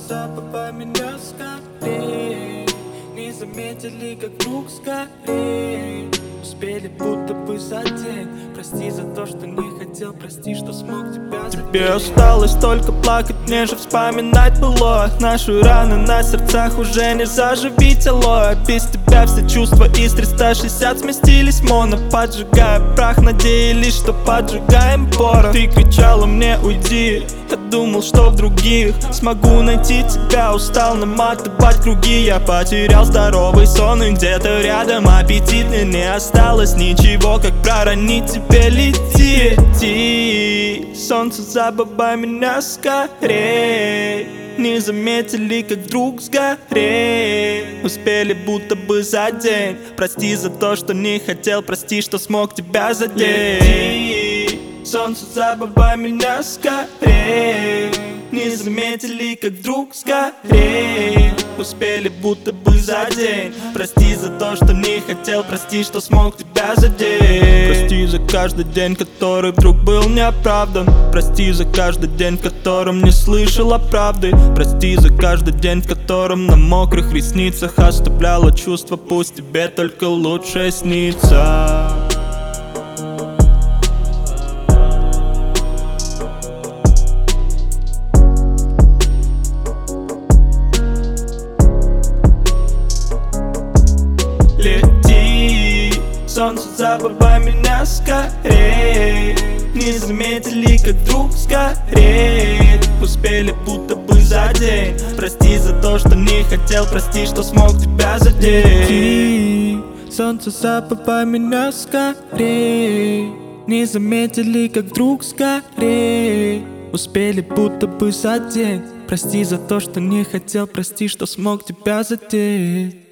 забывай меня скорее. Не заметили, как вдруг сгорел. Успели будто бы за день. Прости за то, что не хотел, прости, что смог тебя задеть. Тебе осталось только плакать, мне же вспоминать было. Наши раны на сердцах уже не заживить, алло. Без тебя все чувства из 360 сместились моно. Поджигая прах, надеялись, что поджигаем порох. Ты кричала мне уйди, я думал, что в других смогу найти тебя. Устал наматывать круги, я потерял здоровый сон. И где-то рядом аппетит, мне не осталось ничего, как проронить тебе лети. Солнце, забывай меня скорей. Не заметили, как вдруг сгорел. Успели будто бы за день. Прости за то, что не хотел, прости, что смог тебя задеть. Солнце, забывай меня скорей. Не заметили, как вдруг сгорел. Успели будто бы за день. Прости за то, что не хотел, прости, что смог тебя задеть. Прости за каждый день, который вдруг был неоправдан. Прости за каждый день, в котором не слышала правды. Прости за каждый день, в котором на мокрых ресницах оставляла чувство, пусть тебе только лучше снится. Лети, солнце, забывай меня скорей. Не заметили, как вдруг сгореть. Успели будто бы за день. Прости за то, что не хотел, прости, что смог тебя задеть. Лети, солнце, забывай меня скорей. Не заметили, как вдруг сгореть. Успели будто бы за день. Прости за то, что не хотел, прости, что смог тебя задеть.